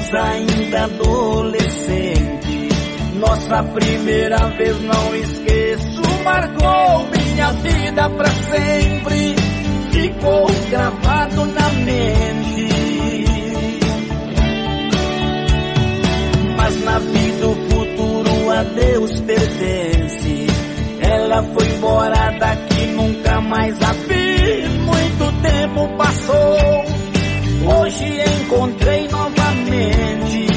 ainda adolescente. Nossa primeira vez não esqueço, marcou minha vida pra sempre, ficou gravado na mente. Mas na vida o futuro a Deus pertence. Ela foi embora daqui, nunca mais a vi. Muito tempo passou, hoje encontrei novamente.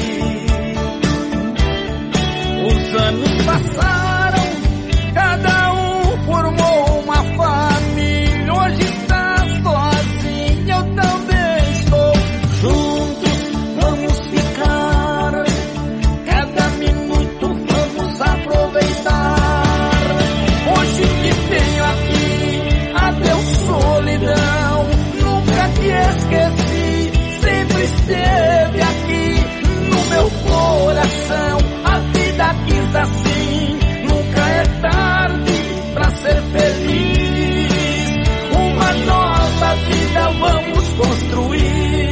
Os anos passaram, cada um formou uma família. Hoje está sozinho, eu também estou. Juntos vamos ficar, cada minuto vamos aproveitar. Hoje que tenho aqui, adeus solidão, nunca te esqueci, sempre esteve aqui no meu coração. A vida quis assim, nunca é tarde pra ser feliz. Uma nova vida vamos construir.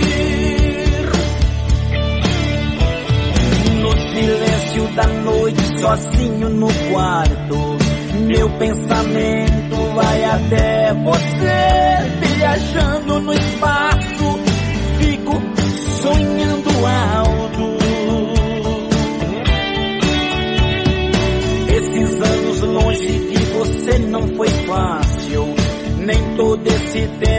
No silêncio da noite, sozinho no quarto, meu pensamento vai até você. Viajando no espaço, fico sonhando alto. Esses anos longe de você não foi fácil, nem todo esse tempo